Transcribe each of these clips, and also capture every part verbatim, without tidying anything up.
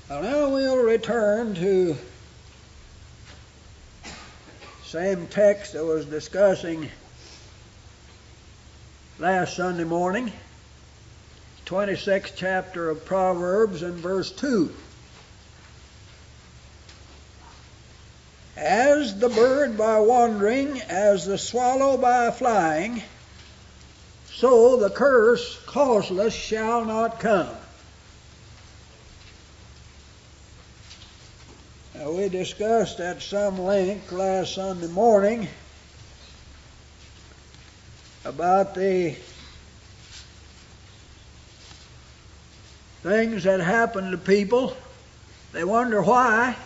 Well, now we'll return to the same text that was discussing last Sunday morning, twenty-sixth chapter of Proverbs and verse two. As the bird by wandering, as the swallow by flying, so the curse causeless shall not come. Now, we discussed at some length last Sunday morning about the things that happen to people. They wonder why.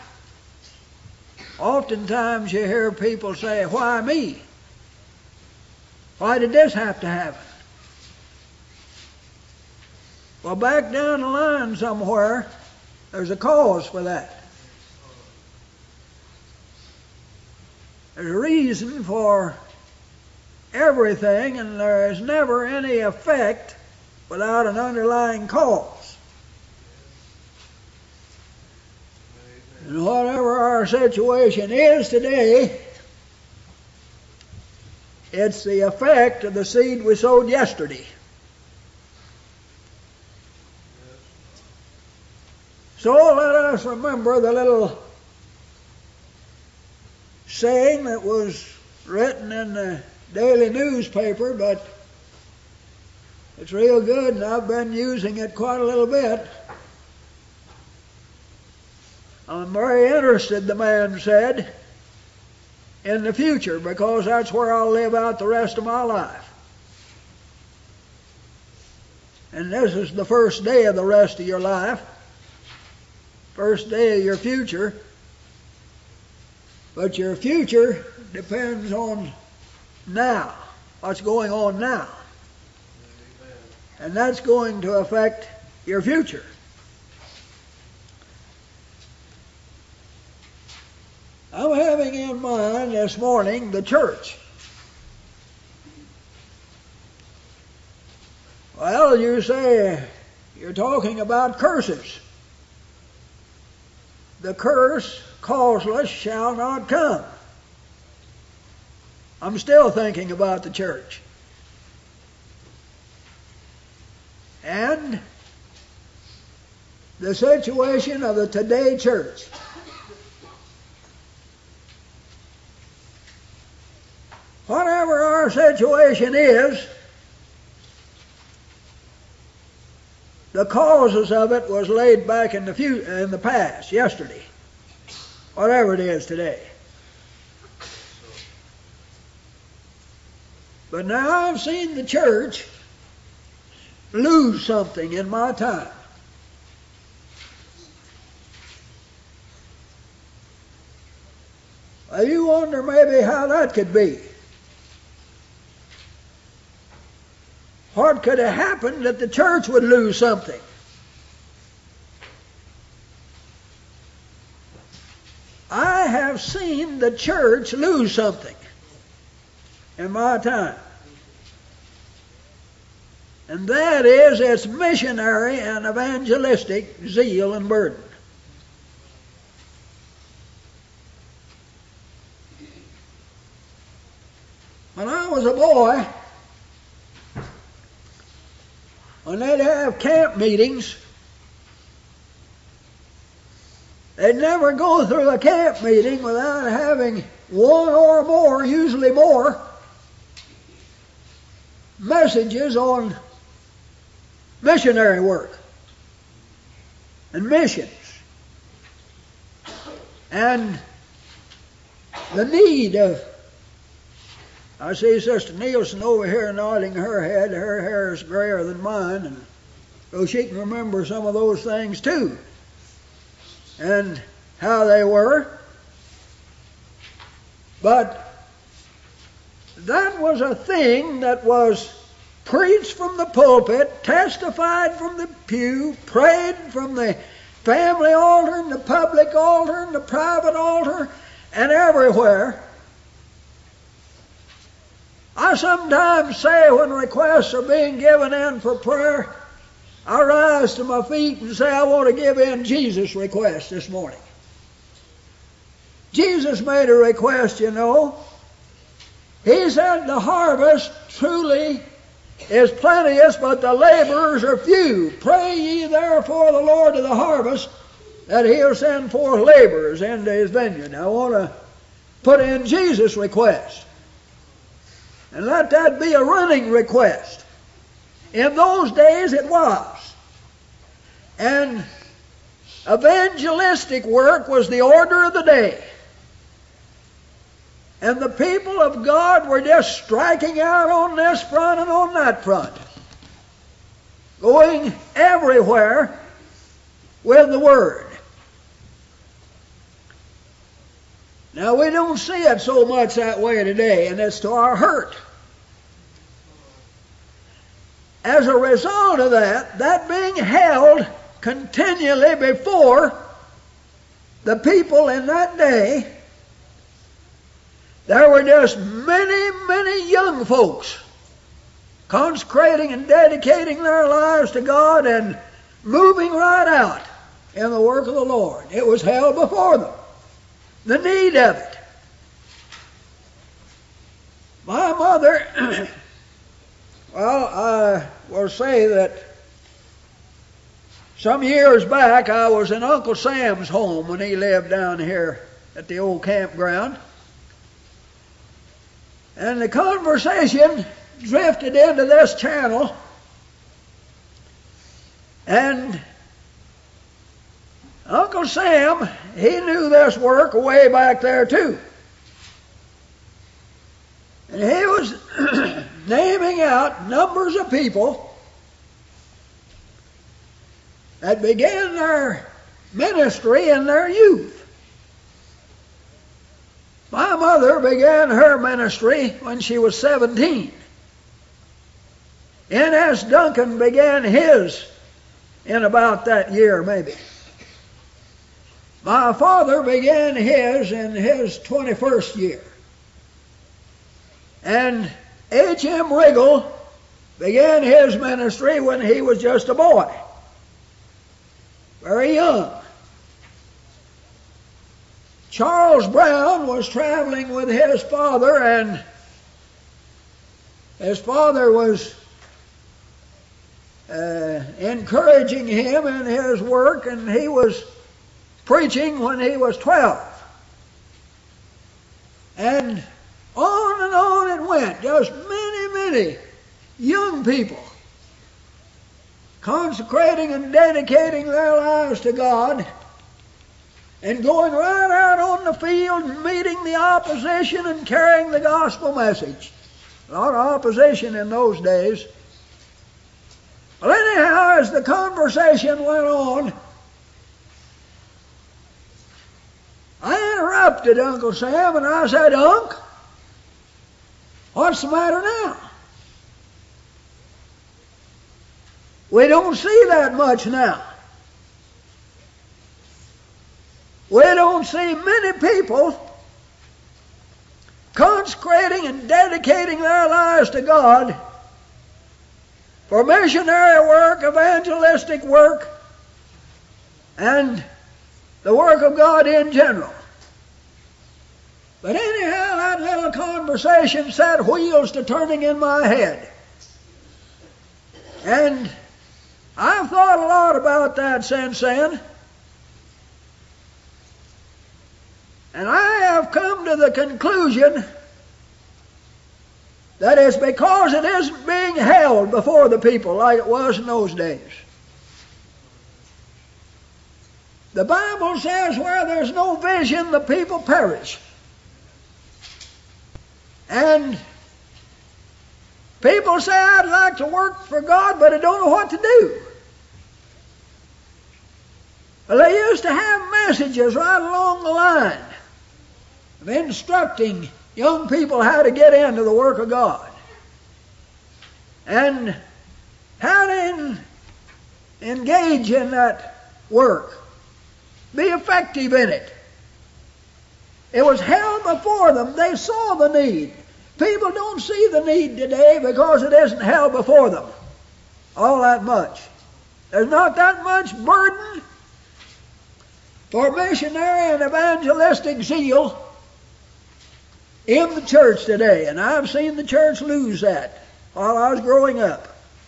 Oftentimes you hear people say, "Why me? Why did this have to happen?" Well, back down the line somewhere, there's a cause for that. There's a reason for everything, and there is never any effect without an underlying cause. And whatever our situation is today, it's the effect of the seed we sowed yesterday. So let us remember the little saying that was written in the daily newspaper, but it's real good, and I've been using it quite a little bit. I'm very interested, the man said, in the future, because that's where I'll live out the rest of my life. And this is the first day of the rest of your life, first day of your future. But your future depends on now, what's going on now. And that's going to affect your future. I'm having in mind this morning the church. Well, you say you're talking about curses. The curse causeless shall not come. I'm still thinking about the church. And the situation of the today church. Whatever our situation is, the causes of it was laid back in the few, in the past, yesterday. Whatever it is today. But now I've seen the church lose something in my time. Well, you wonder maybe how that could be. What could have happened that the church would lose something? I have seen the church lose something in my time. And that is its missionary and evangelistic zeal and burden. When I was a boy, when they'd have camp meetings, they'd never go through a camp meeting without having one or more, usually more, messages on missionary work and missions and the need of. I see Sister Nielsen over here nodding her head. Her hair is grayer than mine, and so she can remember some of those things too, and how they were. But that was a thing that was preached from the pulpit, testified from the pew, prayed from the family altar and the public altar and the private altar and everywhere. I sometimes say when requests are being given in for prayer, I rise to my feet and say I want to give in Jesus' request this morning. Jesus made a request, you know. He said, the harvest truly is plenteous, but the laborers are few. Pray ye therefore the Lord of the harvest that he'll send forth laborers into his vineyard. Now, I want to put in Jesus' request. And let that be a running request. In those days it was. And evangelistic work was the order of the day. And the people of God were just striking out on this front and on that front, going everywhere with the Word. Now, we don't see it so much that way today, and it's to our hurt. As a result of that, that being held continually before the people in that day, there were just many, many young folks consecrating and dedicating their lives to God and moving right out in the work of the Lord. It was held before them, the need of it. My mother, well, I will say that some years back I was in Uncle Sam's home when he lived down here at the old campground. And the conversation drifted into this channel, and Uncle Sam, he knew this work way back there too. And he was naming out numbers of people that began their ministry in their youth. My mother began her ministry when she was seventeen. N S Duncan began his in about that year, maybe. My father began his in his twenty-first year. And H M Riggle began his ministry when he was just a boy, very young. Charles Brown was traveling with his father, and his father was uh, encouraging him in his work, and he was preaching when he was twelve. And on and on it went, just many, many young people consecrating and dedicating their lives to God, and going right out on the field and meeting the opposition and carrying the gospel message. A lot of opposition in those days. Well, anyhow, as the conversation went on, I interrupted Uncle Sam and I said, "Unc, what's the matter now? We don't see that much now. We don't see many people consecrating and dedicating their lives to God for missionary work, evangelistic work, and the work of God in general." But anyhow, that little conversation set wheels to turning in my head. And I've thought a lot about that since then. And I have come to the conclusion that it's because it isn't being held before the people like it was in those days. The Bible says where there's no vision, the people perish. And people say, "I'd like to work for God, but I don't know what to do." Well, they used to have messages right along the line of instructing young people how to get into the work of God and how to in, engage in that work, be effective in it. It was held before them. They saw the need. People don't see the need today because it isn't held before them all that much. There's not that much burden for missionary and evangelistic zeal in the church today. And I've seen the church lose that while I was growing up.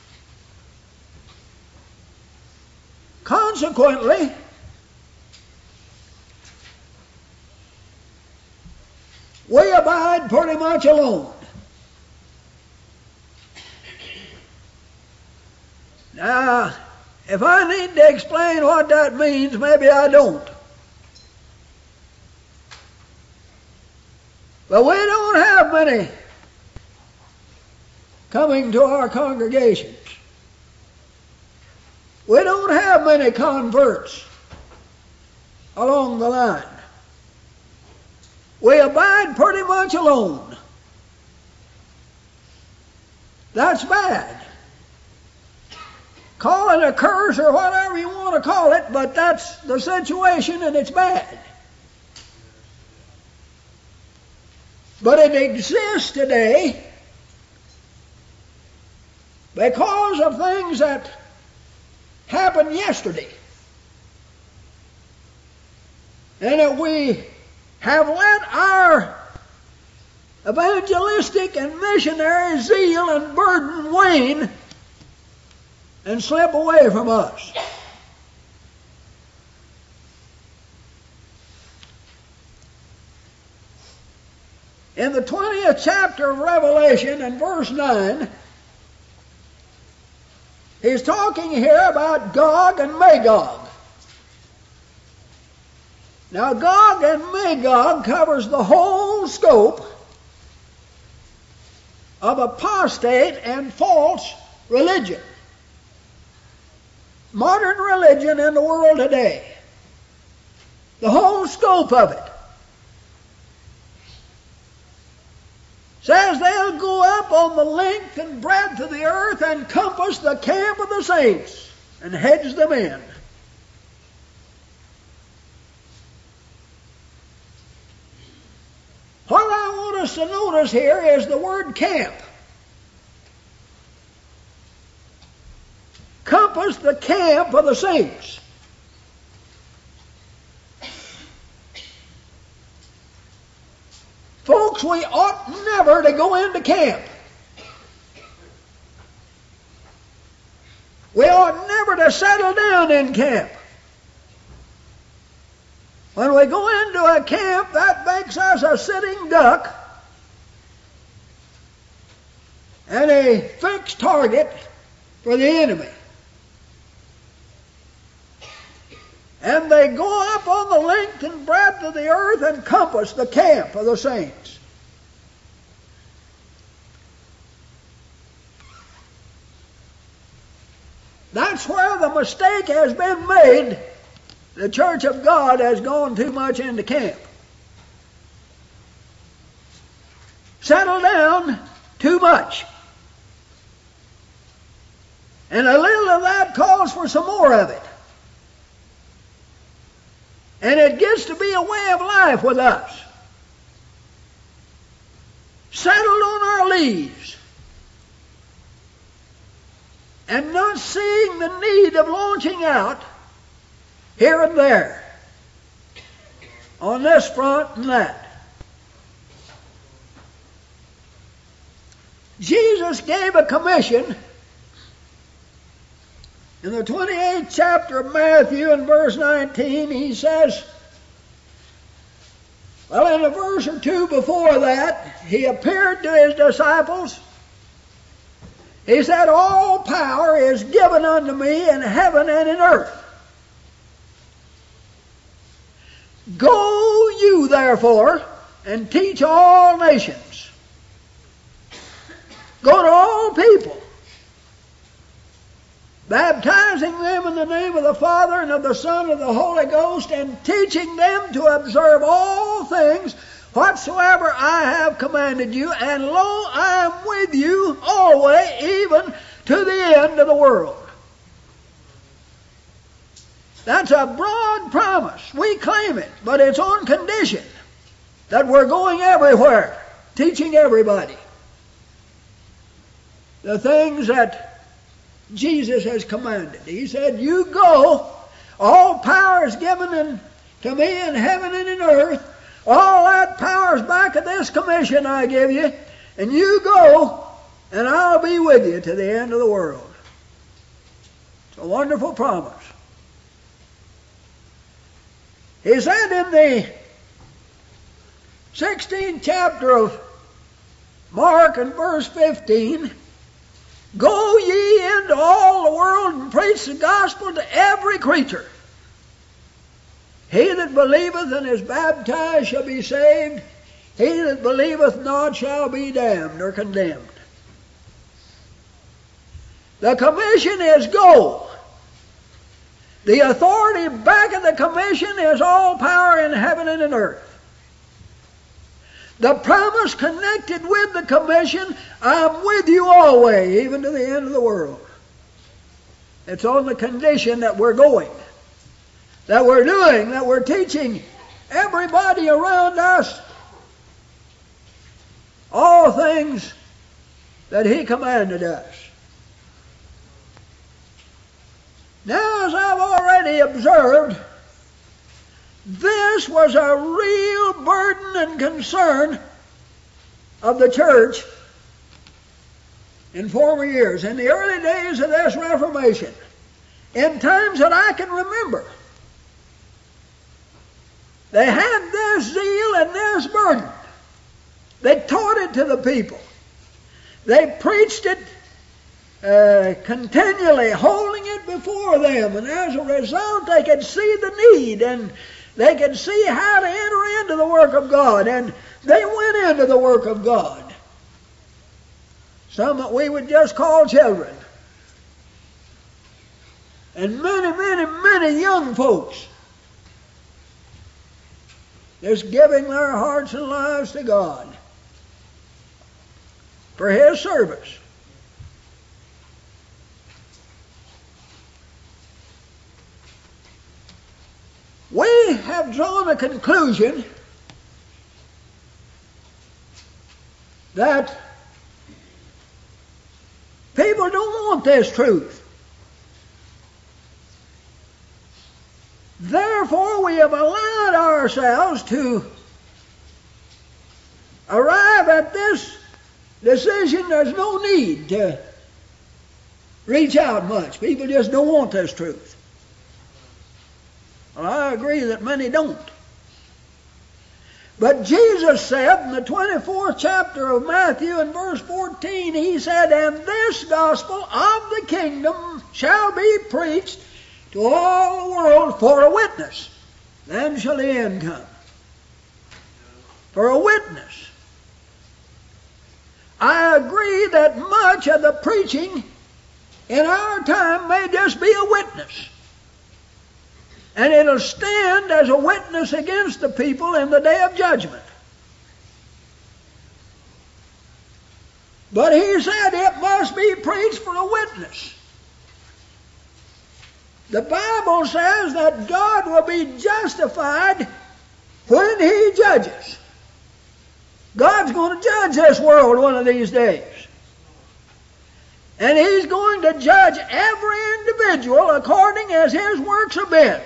Consequently, we abide pretty much alone. Now, if I need to explain what that means, maybe I don't. But we don't have many coming to our congregations. We don't have many converts along the line. We abide pretty much alone. That's bad. Call it a curse or whatever you want to call it, but that's the situation and it's bad. But it exists today because of things that happened yesterday. And that we have let our evangelistic and missionary zeal and burden wane and slip away from us. In the twentieth chapter of Revelation and verse nine, he's talking here about Gog and Magog. Now, Gog and Magog covers the whole scope of apostate and false religion. Modern religion in the world today. The whole scope of it. Says they'll go up on the length and breadth of the earth and compass the camp of the saints and hedge them in. What I want us to notice here is the word camp. Compass the camp of the saints. Folks, we ought never to go into camp. We ought never to settle down in camp. When we go into a camp, that makes us a sitting duck and a fixed target for the enemy. And they go up on the length and breadth of the earth and compass the camp of the saints. That's where the mistake has been made. The Church of God has gone too much into camp. Settle down too much. And a little of that calls for some more of it. And it gets to be a way of life with us. Settled on our leaves. And not seeing the need of launching out here and there. On this front and that. Jesus gave a commission in the twenty-eighth chapter of Matthew in verse nineteen. He says, well, in a verse or two before that, he appeared to his disciples. He said, all power is given unto me in heaven and in earth. Go you therefore and teach all nations. Go to all people, baptizing them in the name of the Father and of the Son and of the Holy Ghost, and teaching them to observe all things whatsoever I have commanded you, and lo, I am with you always, even to the end of the world. That's a broad promise. We claim it, but it's on condition that we're going everywhere, teaching everybody the things that Jesus has commanded. He said, you go, all power is given in, to me in heaven and in earth. All that power is back of this commission I give you. And you go, and I'll be with you to the end of the world. It's a wonderful promise. He said in the sixteenth chapter of Mark and verse fifteen, go ye into all the world and preach the gospel to every creature. He that believeth and is baptized shall be saved. He that believeth not shall be damned or condemned. The commission is go. The authority back of the commission is all power in heaven and in earth. The promise connected with the commission, I'm with you always, even to the end of the world. It's on the condition that we're going, that we're doing, that we're teaching everybody around us all things that He commanded us. Now, as I've already observed, this was a real burden and concern of the church in former years, in the early days of this Reformation, in times that I can remember. They had this zeal and this burden. They taught it to the people. They preached it uh, continually, holding it before them, and as a result they could see the need, and they could see how to enter into the work of God, and they went into the work of God. Some that we would just call children. And many, many, many young folks just giving their hearts and lives to God for His service. We have drawn a conclusion that people don't want this truth. Therefore, we have allowed ourselves to arrive at this decision. There's no need to reach out much. People just don't want this truth. Well, I agree that many don't. But Jesus said in the twenty-fourth chapter of Matthew in verse fourteen, He said, and this gospel of the kingdom shall be preached to all the world for a witness. Then shall the end come. For a witness. I agree that much of the preaching in our time may just be a witness. And it'll stand as a witness against the people in the day of judgment. But He said it must be preached for a witness. The Bible says that God will be justified when He judges. God's going to judge this world one of these days. And He's going to judge every individual according as his works have been.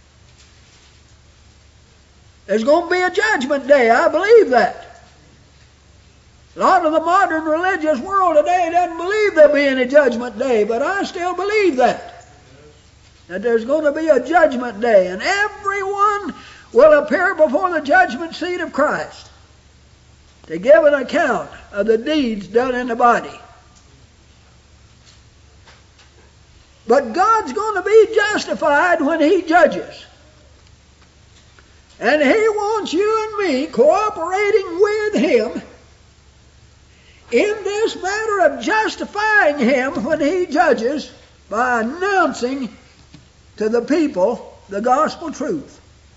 There's going to be a judgment day. I believe that. A lot of the modern religious world today doesn't believe there'll be any judgment day, but I still believe that. That there's going to be a judgment day, and everyone will appear before the judgment seat of Christ to give an account of the deeds done in the body. But God's going to be justified when He judges. And He wants you and me cooperating with Him in this matter of justifying Him when He judges by announcing to the people the gospel truth.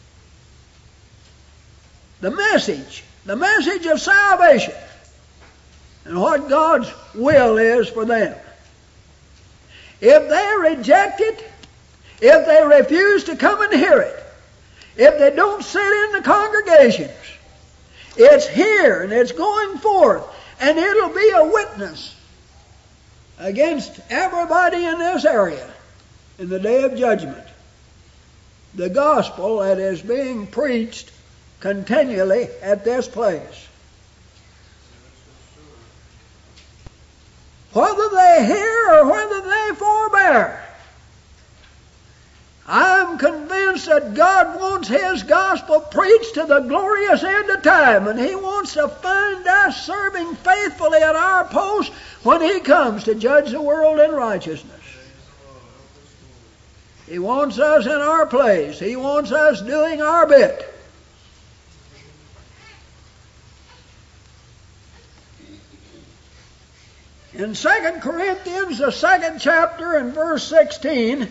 The message, the message of salvation, and what God's will is for them. If they reject it, if they refuse to come and hear it, if they don't sit in the congregations, it's here and it's going forth, and it'll be a witness against everybody in this area in the day of judgment. The gospel that is being preached continually at this place. Whether they hear or whether they forbear, I'm convinced that God wants His gospel preached to the glorious end of time, and He wants to find us serving faithfully at our post when He comes to judge the world in righteousness. He wants us in our place. He wants us doing our bit. In Second Corinthians, the second chapter and verse sixteen,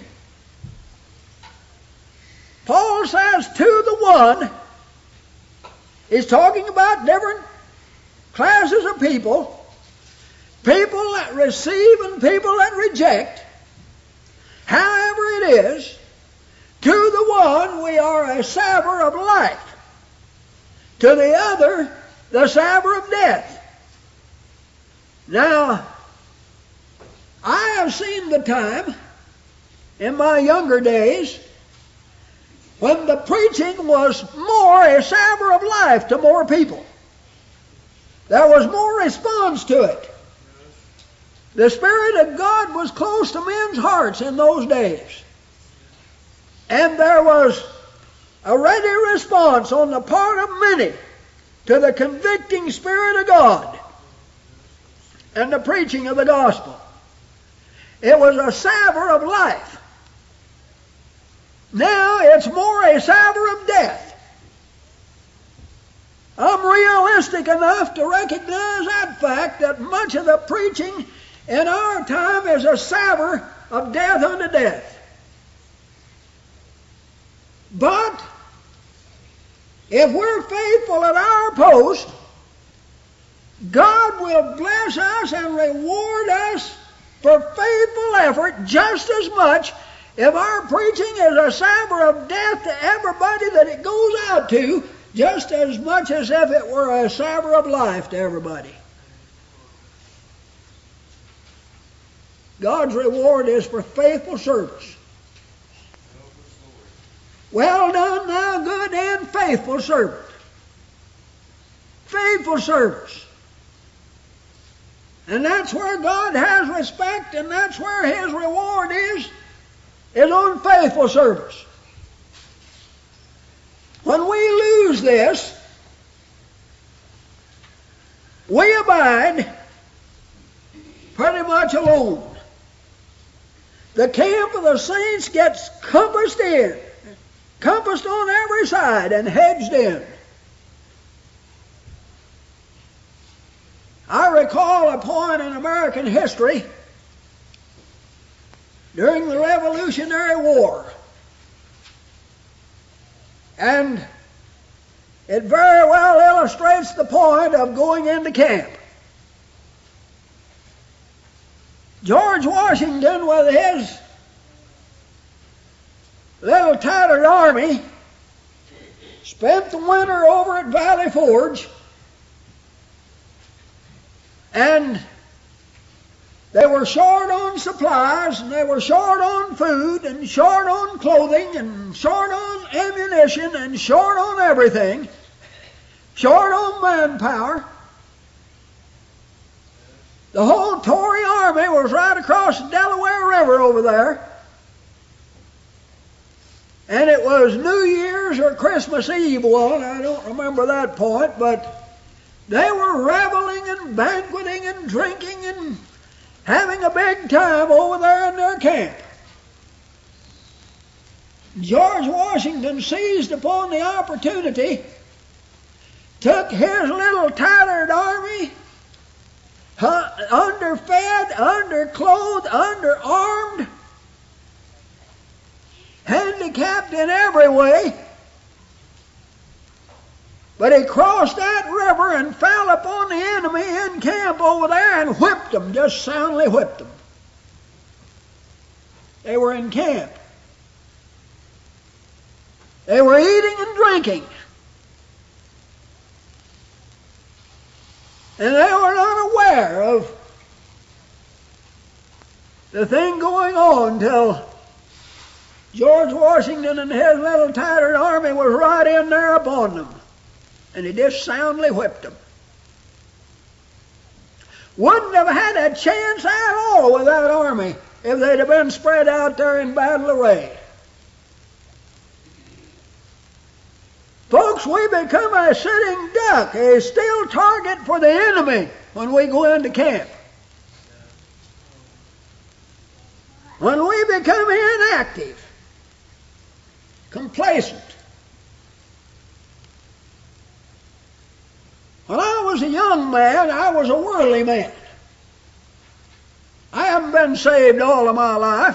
Paul says to the one, he's talking about different classes of people, people that receive and people that reject. However it is, to the one we are a savor of life, to the other the savor of death. Now, I have seen the time in my younger days when the preaching was more a savor of life to more people. There was more response to it. The Spirit of God was close to men's hearts in those days. And there was a ready response on the part of many to the convicting Spirit of God and the preaching of the gospel. It was a savor of life. Now it's more a savor of death. I'm realistic enough to recognize that fact that much of the preaching in our time is a savor of death unto death. But if we're faithful at our post, God will bless us and reward us for faithful effort just as much if our preaching is a savor of death to everybody that it goes out to, just as much as if it were a savor of life to everybody. God's reward is for faithful service. Well done, thou good and faithful servant. Faithful service. And that's where God has respect, and that's where His reward is, is on faithful service. When we lose this, we abide pretty much alone. The camp of the saints gets compassed in, compassed on every side and hedged in. I recall a point in American history during the Revolutionary War. And it very well illustrates the point of going into camp. George Washington, with his little tattered army, spent the winter over at Valley Forge, and they were short on supplies, and they were short on food, and short on clothing, and short on ammunition, and short on everything, short on manpower. The whole Tory army was right across the Delaware River over there. And it was New Year's or Christmas Eve one, I don't remember that point, but they were reveling and banqueting and drinking and having a big time over there in their camp. George Washington seized upon the opportunity, took his little tattered army, underfed, underclothed, underarmed, handicapped in every way, but he crossed that river and fell upon the enemy in camp over there and whipped them, just soundly whipped them. They were in camp. They were eating and drinking. And they were not aware of the thing going on till George Washington and his little tattered army was right in there upon them. And he just soundly whipped them. Wouldn't have had a chance at all with that army if they'd have been spread out there in battle array. Folks, we become a sitting duck, a still target for the enemy when we go into camp. When we become inactive, complacent. When I was a young man, I was a worldly man. I haven't been saved all of my life.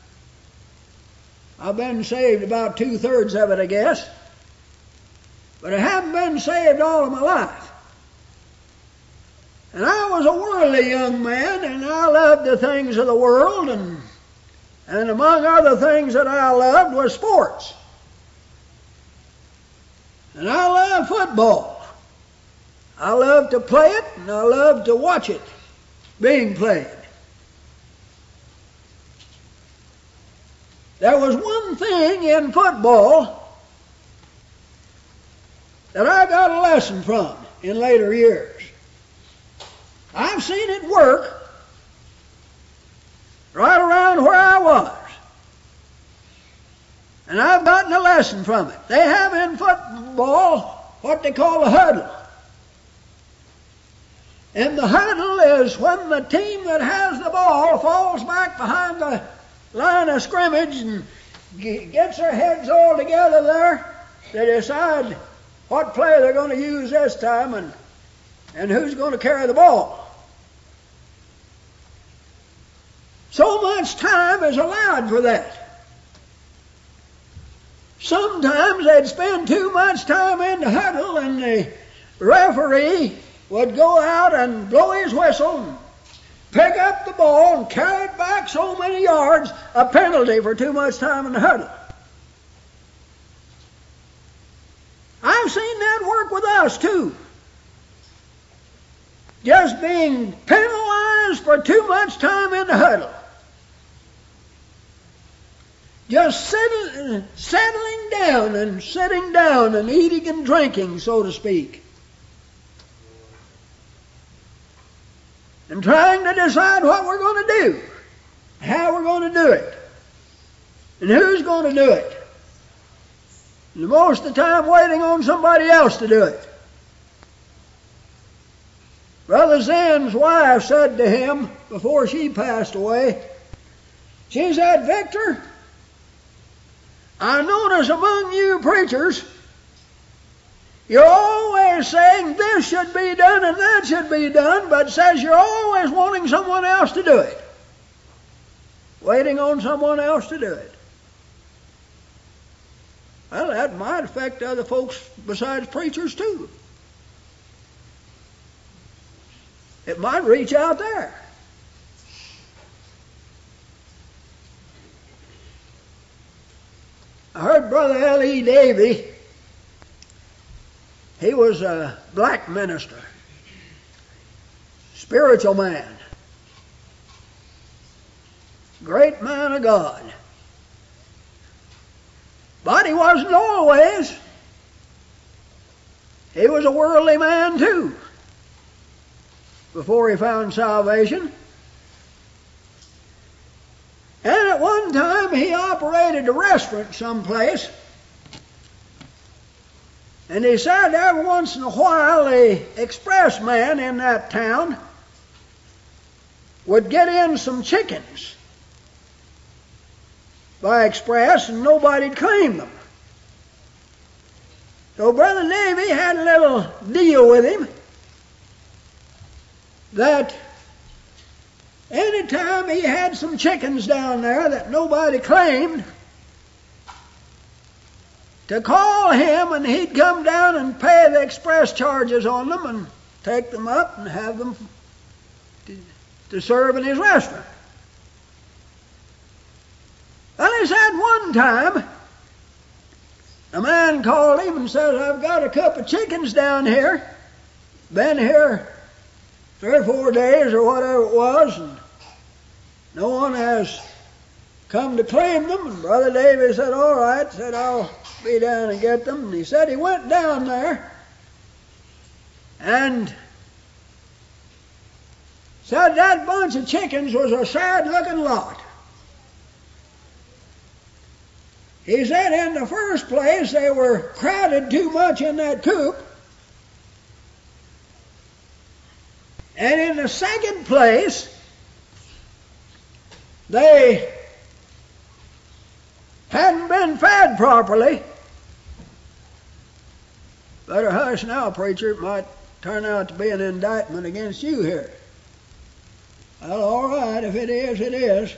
I've been saved about two-thirds of it, I guess. But I haven't been saved all of my life. And I was a worldly young man, and I loved the things of the world, and, and among other things that I loved was sports. And I loved football. I loved to play it, and I loved to watch it being played. There was one thing in football that I got a lesson from in later years. I've seen it work right around where I was. And I've gotten a lesson from it. They have in football what they call a huddle. And the huddle is when the team that has the ball falls back behind the line of scrimmage and gets their heads all together there to decide what play they're going to use this time and, and who's going to carry the ball. So much time is allowed for that. Sometimes they'd spend too much time in the huddle and the referee would go out and blow his whistle and pick up the ball and carry it back so many yards, a penalty for too much time in the huddle. I've seen that work with us too. Just being penalized for too much time in the huddle. Just settling, settling down and sitting down and eating and drinking, so to speak. And trying to decide what we're going to do, how we're going to do it, and who's going to do it. And most of the time waiting on somebody else to do it. Brother Zen's wife said to him before she passed away, she said, "Victor, I notice among you preachers, you're always saying this should be done and that should be done, but says you're always wanting someone else to do it. Waiting on someone else to do it." Well, that might affect other folks besides preachers too. It might reach out there. I heard Brother L E Davy. He was a black minister, spiritual man, great man of God. But he wasn't always. He was a worldly man too, before he found salvation. And at one time he operated a restaurant someplace. And he said every once in a while the express man in that town would get in some chickens by express and nobody'd claim them. So Brother Davy had a little deal with him that anytime he had some chickens down there that nobody claimed, to call him and he'd come down and pay the express charges on them and take them up and have them to, to serve in his restaurant. Well, he said one time, a man called him and said, "I've got a couple of chickens down here, been here three or four days or whatever it was, and No one has come to claim them. And Brother Davy said, all right, said, I'll be down and get them. And he said he went down there and said that bunch of chickens was a sad-looking lot. He said in the first place they were crowded too much in that coop. And in the second place, they hadn't been fed properly. Better hush now, preacher. It might turn out to be an indictment against you here. Well, all right, if it is, it is.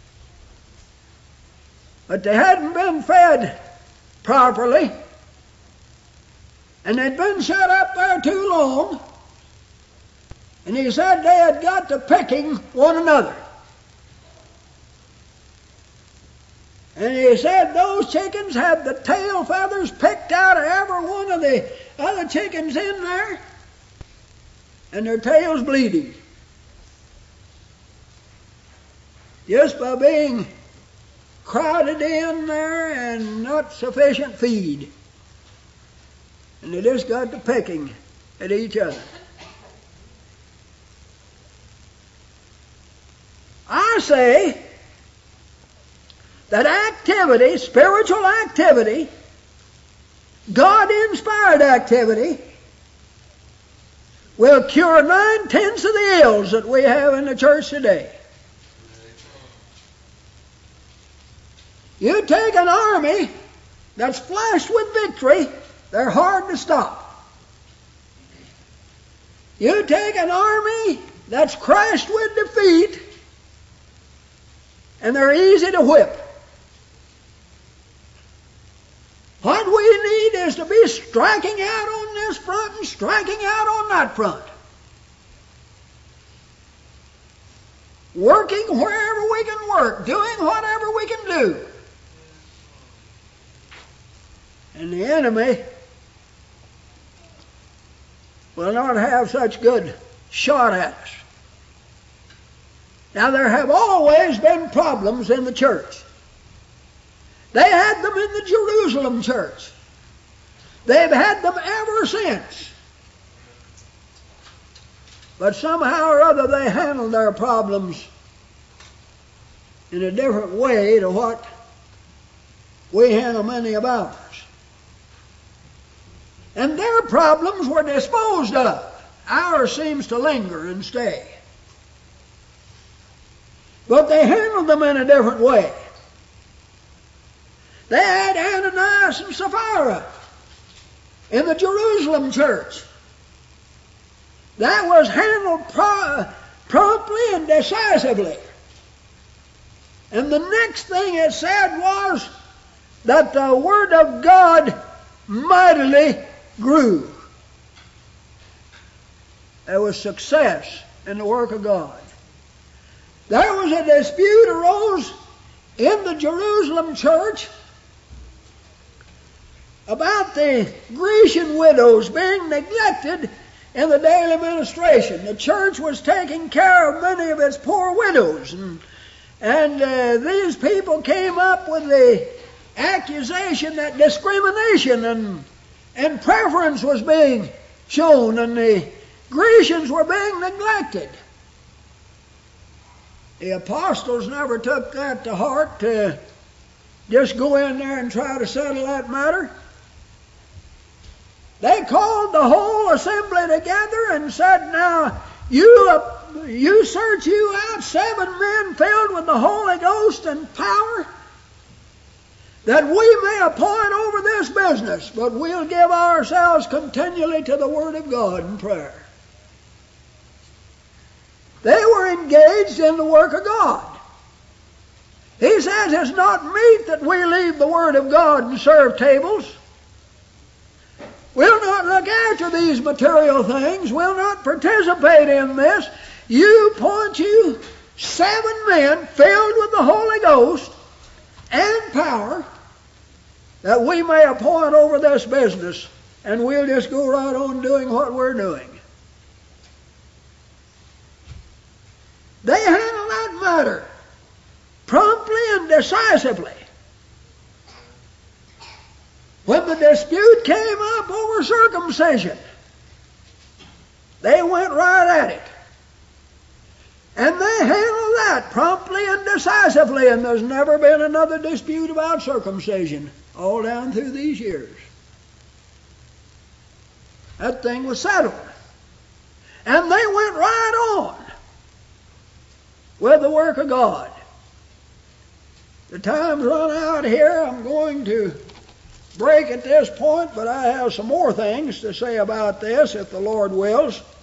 But they hadn't been fed properly, and they'd been shut up there too long, and he said they had got to pecking one another. And he said those chickens had the tail feathers picked out of every one of the other chickens in there, and their tails bleeding. Just by being crowded in there and not sufficient feed. And they just got to pecking at each other. I say that activity, spiritual activity, God-inspired activity, will cure nine-tenths of the ills that we have in the church today. You take an army that's flushed with victory, they're hard to stop. You take an army that's crushed with defeat, and they're easy to whip. What we need is to be striking out on this front and striking out on that front. Working wherever we can work, doing whatever we can do. And the enemy will not have such good shot at us. Now, there have always been problems in the church. They had them in the Jerusalem church. They've had them ever since. But somehow or other they handled their problems in a different way to what we handle many of ours. And their problems were disposed of. Ours seems to linger and stay. But they handled them in a different way. They had Ananias and Sapphira in the Jerusalem church. That was handled pro- promptly and decisively. And the next thing it said was that the Word of God mightily grew. There was success in the work of God. There was a dispute arose in the Jerusalem church about the Grecian widows being neglected in the daily ministration. The church was taking care of many of its poor widows, and, and uh, these people came up with the accusation that discrimination and, and preference was being shown, and the Grecians were being neglected. The apostles never took that to heart to just go in there and try to settle that matter. They called the whole assembly together and said, now, you, uh, you search you out seven men filled with the Holy Ghost and power, that we may appoint over this business, but we'll give ourselves continually to the Word of God in prayer. They were engaged in the work of God. He says it's not meet that we leave the Word of God and serve tables. We'll not look after these material things. We'll not participate in this. You appoint you seven men filled with the Holy Ghost and power, that we may appoint over this business, and we'll just go right on doing what we're doing. They handled that matter decisively. When the dispute came up over circumcision, they went right at it. And they handled that promptly and decisively, and there's never been another dispute about circumcision all down through these years. That thing was settled. And they went right on with the work of God. The time's run out here. I'm going to break at this point, but I have some more things to say about this if the Lord wills.